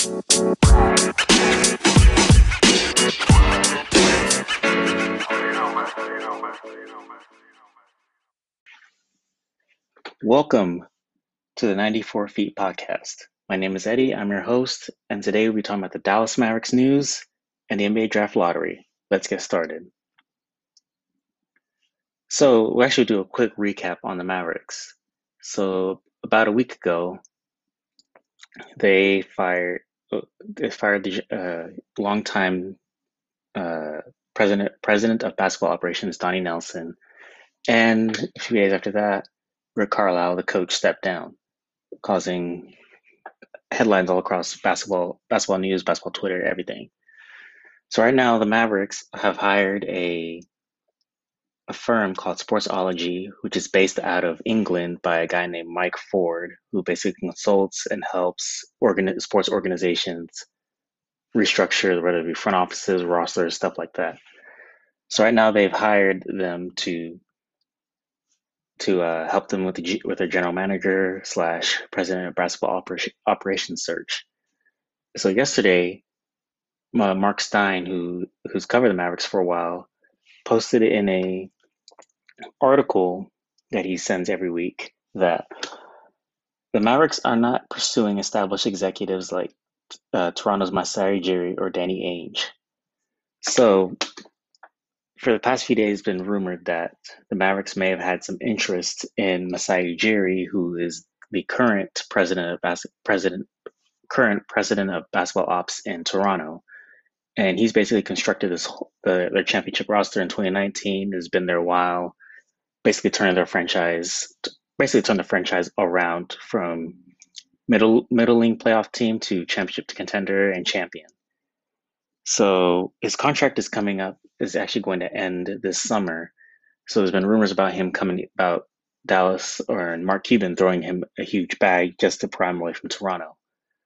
Welcome to the 94 Feet podcast. My name is Eddie. I'm your host, and today we'll be talking about the Dallas Mavericks news and the NBA draft lottery. Let's get started. So, we'll actually do a quick recap on the Mavericks. So, about a week ago, they fired the longtime uh, president of basketball operations, Donnie Nelson, and a few days after that, Rick Carlisle, the coach, stepped down, causing headlines all across basketball news, basketball Twitter, everything. So right now, the Mavericks have hired a firm called Sportsology, which is based out of England by a guy named Mike Ford, who basically consults and helps sports organizations restructure, whether it be front offices, rosters, stuff like that. So right now, they've hired them to help them with their general manager slash president of basketball operations search. So yesterday, Mark Stein, who's covered the Mavericks for a while, posted it in a article that he sends every week that the Mavericks are not pursuing established executives like Toronto's Masai Ujiri or Danny Ainge. So for the past few days, it's been rumored that the Mavericks may have had some interest in Masai Ujiri, who is the current president of basketball ops in Toronto. And he's basically constructed their championship roster in 2019. Has been there a while, basically turned the franchise around from middling playoff team to championship contender and champion. So his contract is actually going to end this summer. So there's been rumors about Dallas or Mark Cuban throwing him a huge bag just to pry him away from Toronto.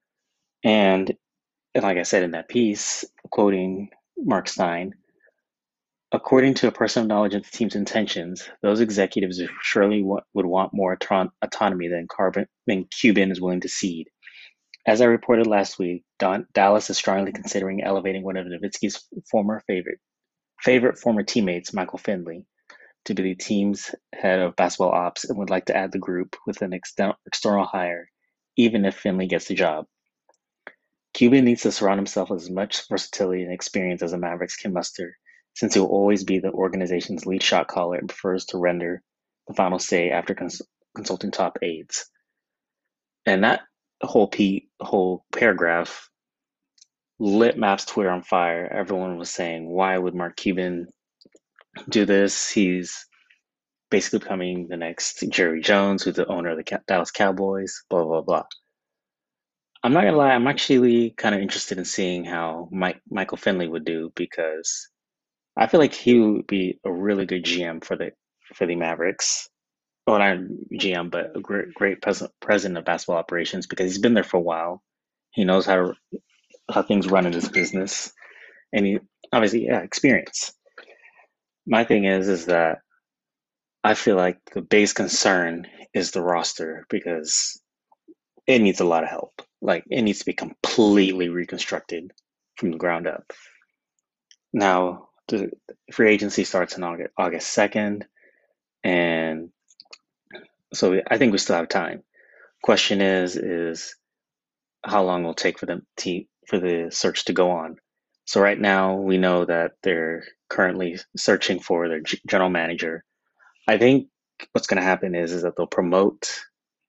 And like I said in that piece, quoting Mark Stein, according to a person of knowledge of the team's intentions, those executives surely would want more autonomy than Cuban is willing to cede. As I reported last week, Dallas is strongly considering elevating one of Nowitzki's favorite former teammates, Michael Finley, to be the team's head of basketball ops and would like to add the group with an external hire, even if Finley gets the job. Cuban needs to surround himself with as much versatility and experience as the Mavericks can muster, since he will always be the organization's lead shot caller and prefers to render the final say after consulting top aides. And that whole paragraph lit Mavs Twitter on fire. Everyone was saying, why would Mark Cuban do this? He's basically becoming the next Jerry Jones, who's the owner of the Dallas Cowboys, blah, blah, blah. I'm not gonna lie, I'm actually kind of interested in seeing how Michael Finley would do because I feel like he would be a really good GM for the Mavericks. Well, not GM, but a great president of basketball operations because he's been there for a while. He knows how things run in this business, and he obviously experience. My thing is that I feel like the biggest concern is the roster because it needs a lot of help. Like it needs to be completely reconstructed from the ground up. Now, the free agency starts on August 2nd, and so I think we still have time. Question is how long will it take for for the search to go on? So right now we know that they're currently searching for their general manager. I think what's going to happen is that they'll promote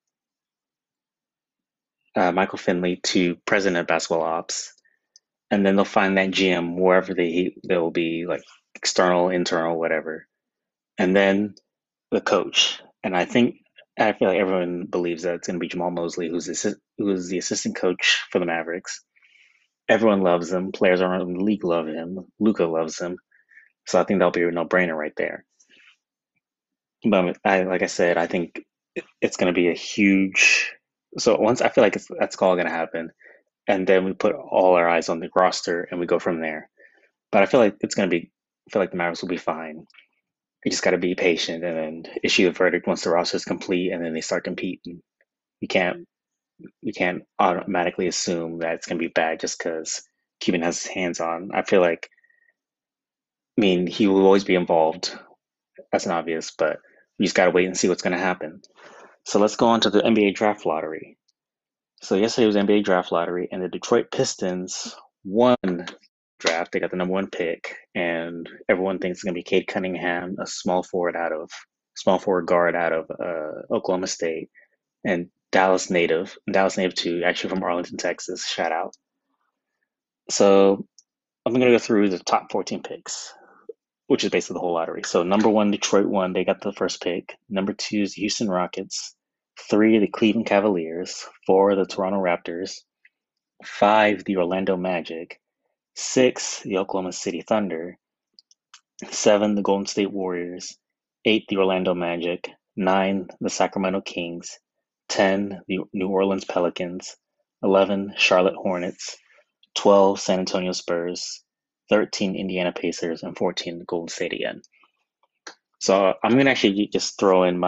Michael Finley to president of basketball ops, and then they'll find that GM wherever they'll be like external, internal, whatever, and then the coach. And I feel like everyone believes that it's going to be Jamal Mosley, who's the assistant coach for the Mavericks. Everyone loves him. Players around the league love him. Luka loves him. So I think that'll be a no-brainer right there. But like I said, I think it's going to be a huge. So once I feel like that's all going to happen, and then we put all our eyes on the roster and we go from there. But I feel like I feel like the Mavericks will be fine. You just got to be patient and then issue a verdict once the roster is complete, and then they start competing. You can't we can't automatically assume that it's going to be bad just because Cuban has his hands on. I feel like, I mean, he will always be involved. That's an obvious, but we just got to wait and see what's going to happen. So let's go on to the NBA draft lottery. So yesterday was NBA draft lottery, and the Detroit Pistons won draft. They got the number one pick, and everyone thinks it's going to be Cade Cunningham, a small forward guard out of Oklahoma State, and Dallas native too, actually from Arlington, Texas. Shout out. So I'm going to go through the top 14 picks, which is basically the whole lottery. So number one, Detroit won. They got the first pick. Number two is the Houston Rockets. Three, the Cleveland Cavaliers. Four, the Toronto Raptors. Five, the Orlando Magic. Six, the Oklahoma City Thunder. Seven, the Golden State Warriors. Eight, the Orlando Magic. Nine, the Sacramento Kings. 10, the New Orleans Pelicans. 11, Charlotte Hornets. 12, San Antonio Spurs. 13, Indiana Pacers. And 14, Golden State again. So I'm gonna actually just throw in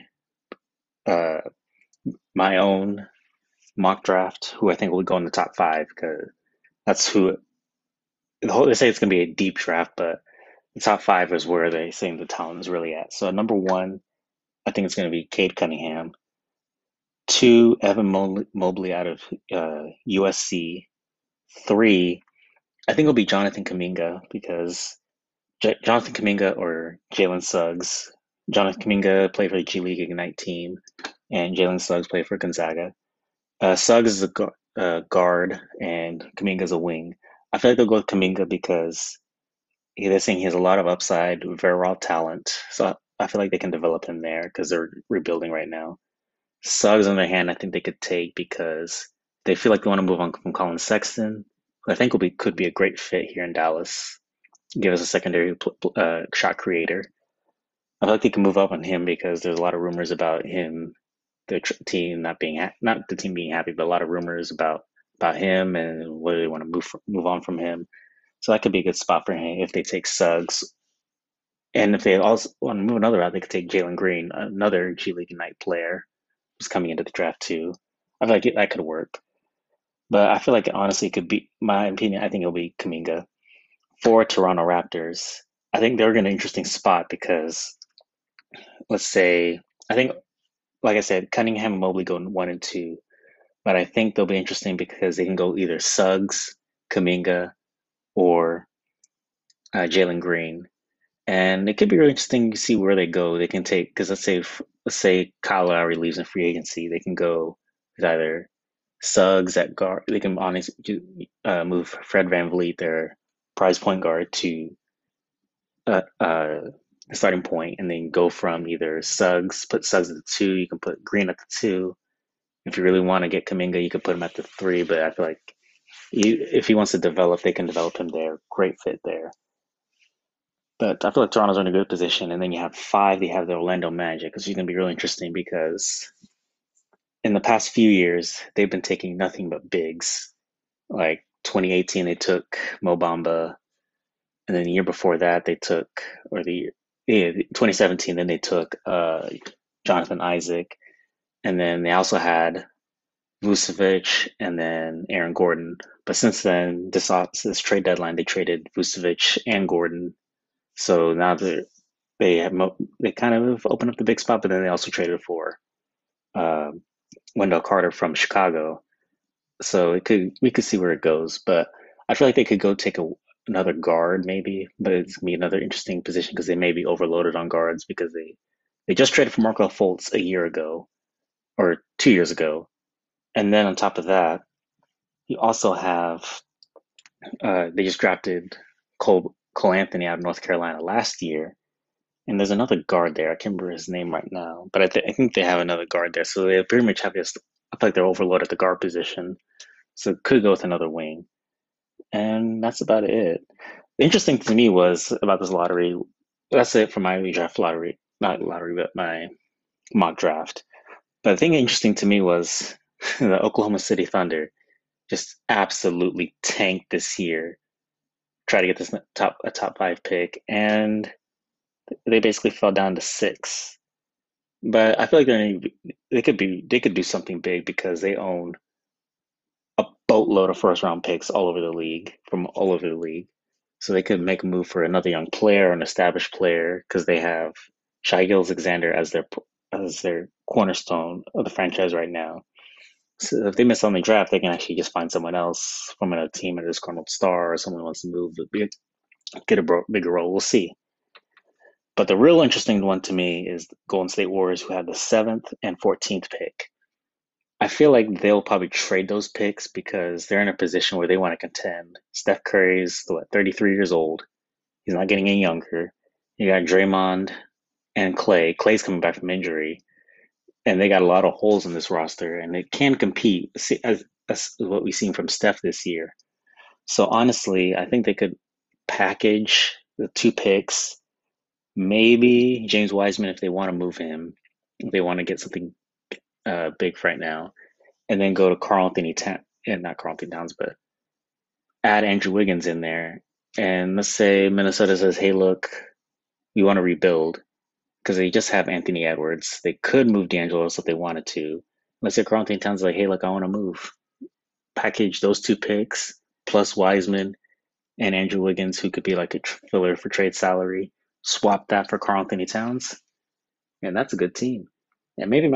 uh, my own mock draft, who I think will go in the top five, because that's who they say it's gonna be a deep draft, but the top five is where they saying the talent is really at. So number one, I think it's gonna be Cade Cunningham. Two, Mobley out of USC. Three, I think it'll be Jonathan Kuminga because Jonathan Kuminga or Jalen Suggs. Jonathan Kuminga played for the G League Ignite team, and Jalen Suggs played for Gonzaga. Suggs is a guard, and Kuminga is a wing. I feel like they'll go with Kuminga because they're saying he has a lot of upside, very raw talent. So I feel like they can develop him there because they're rebuilding right now. Suggs, on the other hand, I think they could take because they feel like they want to move on from Colin Sexton, who I think could be a great fit here in Dallas. Give us a secondary shot creator. I feel like they can move up on him because there's a lot of rumors about him, the team not being not the team being happy, but a lot of rumors about him and whether they want to move on from him. So that could be a good spot for him if they take Suggs. And if they also want to move another route, they could take Jalen Green, another G League Ignite player who's coming into the draft too. I feel like that could work. But I feel like honestly, it could be my opinion. I think it'll be Kuminga for Toronto Raptors. I think they're in an interesting spot because let's say I think, like I said, Cunningham and Mobley go in one and two, but I think they'll be interesting because they can go either Suggs, Kuminga, or Jalen Green, and it could be really interesting to see where they go. They can take because let's say Kyle Lowry leaves in free agency, they can go with either Suggs at guard. They can honestly move Fred VanVleet, their prize point guard, to the starting point, and then go from either put Suggs at the two. You can put Green at the two. If you really want to get Kaminga, you could put him at the three. But I feel like if he wants to develop, they can develop him there. Great fit there. But I feel like Toronto's in a good position. And then you have five, they have the Orlando Magic, which is going to be really interesting because in the past few years, they've been taking nothing but bigs. Like 2018, they took Mo Bamba. And then the year before that, they took, or the yeah, 2017, then they took Jonathan Isaac. And then they also had Vucevic and then Aaron Gordon. But since then, this trade deadline, they traded Vucevic and Gordon. So now they kind of opened up the big spot, but then they also traded for uh, Wendell Carter from Chicago. So we could see where it goes, but I feel like they could go take another guard maybe, but it's gonna be another interesting position because they may be overloaded on guards because they just traded for Markel Fultz a year ago or 2 years ago, and then on top of that, you also have they just drafted Cole Anthony out of North Carolina last year, and there's another guard there. I can't remember his name right now, but I think they have another guard there, so they pretty much have this. I feel like they're overloaded at the guard position, so could go with another wing. And that's about it. Interesting to me was about this lottery. That's it for my draft lottery, not lottery, but my mock draft. But the thing interesting to me was the Oklahoma City Thunder just absolutely tanked this year, try to get this top five pick, and they basically fell down to six. But I feel like they could do something big because they own a boatload of first round picks all over the league from all over the league. So they could make a move for another young player, an established player, because they have Shai Gilgeous-Alexander as their cornerstone of the franchise right now. So if they miss on the draft, they can actually just find someone else from another team, a disgruntled star, or someone who wants to move, get a bigger role. We'll see. But the real interesting one to me is the Golden State Warriors, who have the seventh and 14th pick. I feel like they'll probably trade those picks because they're in a position where they want to contend. Steph Curry's 33 years old. He's not getting any younger. You got Draymond and Clay. Clay's coming back from injury, and they got a lot of holes in this roster, and they can compete as what we've seen from Steph this year. So honestly, I think they could package the two picks, maybe James Wiseman if they want to move him, if they want to get something big right now, and then go to Carl Anthony Towns, and not Carl Anthony Towns, but add Andrew Wiggins in there. And let's say Minnesota says, "Hey, look, we want to rebuild," because they just have Anthony Edwards. They could move D'Angelo if they wanted to. Let's say Carl Anthony Towns is like, "Hey, look, I want to move." Package those two picks plus Wiseman and Andrew Wiggins, who could be like a filler for trade salary. Swap that for Carl Anthony Towns, and that's a good team. And maybe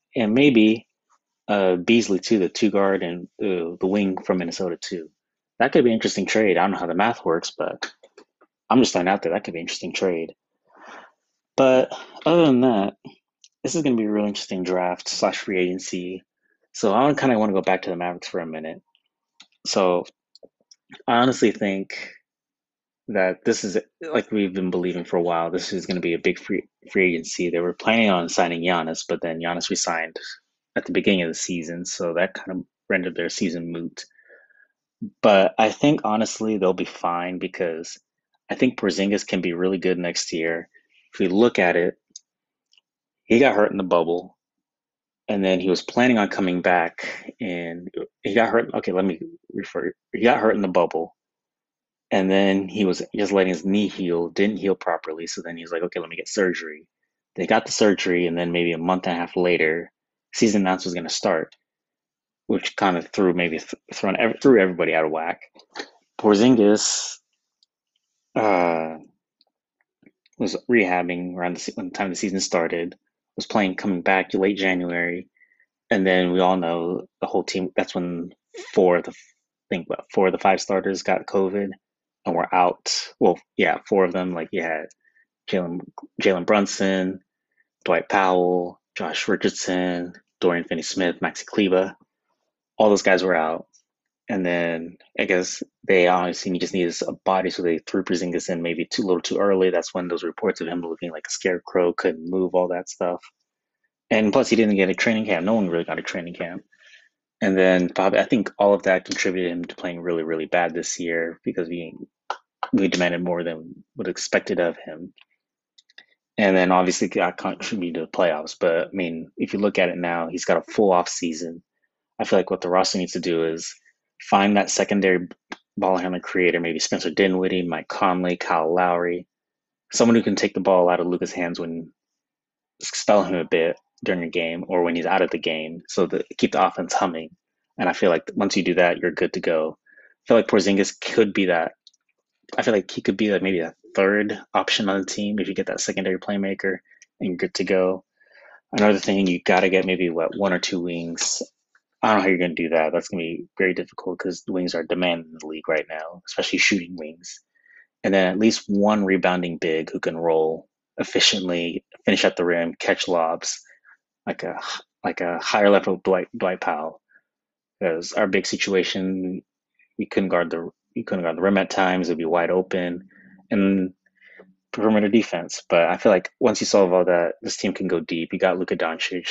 Beasley too, the two guard and the wing from Minnesota too. That could be an interesting trade. I don't know how the math works, but I'm just throwing out there. That could be an interesting trade. But other than that, this is going to be a really interesting draft slash free agency. So I kind of want to go back to the Mavericks for a minute. So I honestly think that this is like we've been believing for a while. This is going to be a big free agency. They were planning on signing Giannis, but then Giannis resigned at the beginning of the season, so that kind of rendered their season moot. But I think honestly they'll be fine because I think Porzingis can be really good next year. If we look at it, he got hurt in the bubble, and then he was planning on coming back, and he got hurt. Okay, let me refer. He got hurt in the bubble, and then he was just letting his knee heal, didn't heal properly. So then he was like, okay, let me get surgery. They got the surgery, and then maybe a month and a half later, season announcement was going to start, which kind of threw everybody out of whack. Porzingis uh, was rehabbing around when the time the season started, was playing coming back late January, and then we all know the whole team. That's when four of the five starters got COVID and were out. Well, yeah, four of them. Like you had Jalen Jalen Brunson, Dwight Powell, Josh Richardson, Dorian Finney-Smith, Maxi Kleber. All those guys were out. And then I guess they honestly just needed a body, so they threw Porzingis in maybe a little too early. That's when those reports of him looking like a scarecrow, couldn't move, all that stuff. And plus, he didn't get a training camp. No one really got a training camp. And then probably, I think all of that contributed him to playing really, really bad this year because we demanded more than what expected of him. And then obviously got contributed to the playoffs. But I mean, if you look at it now, he's got a full off season. I feel like what the roster needs to do is find that secondary ball handler creator, maybe Spencer Dinwiddie, Mike Conley, Kyle Lowry, someone who can take the ball out of Luka's hands when spell him a bit during a game or when he's out of the game, so to keep the offense humming. And I feel like once you do that, you're good to go. I feel like Porzingis could be that. I feel like he could be like maybe a third option on the team if you get that secondary playmaker and you're good to go. Another thing, you got to get maybe one or two wings. I don't know how you're going to do that. That's going to be very difficult because the wings are demanded in the league right now, especially shooting wings. And then at least one rebounding big who can roll efficiently, finish at the rim, catch lobs, like a higher level Dwight Powell. Because our big situation, we couldn't guard the rim at times. It'd be wide open, and perimeter defense. But I feel like once you solve all that, this team can go deep. You got Luka Doncic,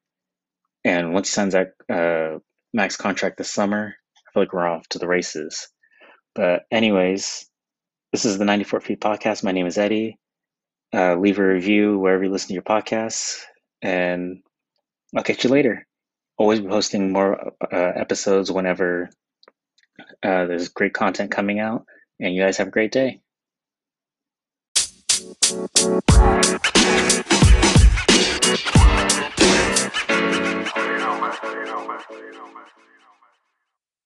and once he signs that max contract this summer, I feel like we're off to the races. But anyways, this is the 94 Feet Podcast. My name is Eddie. Leave a review wherever you listen to your podcasts, and I'll catch you later. Always be posting more episodes whenever there's great content coming out, and you guys have a great day. man.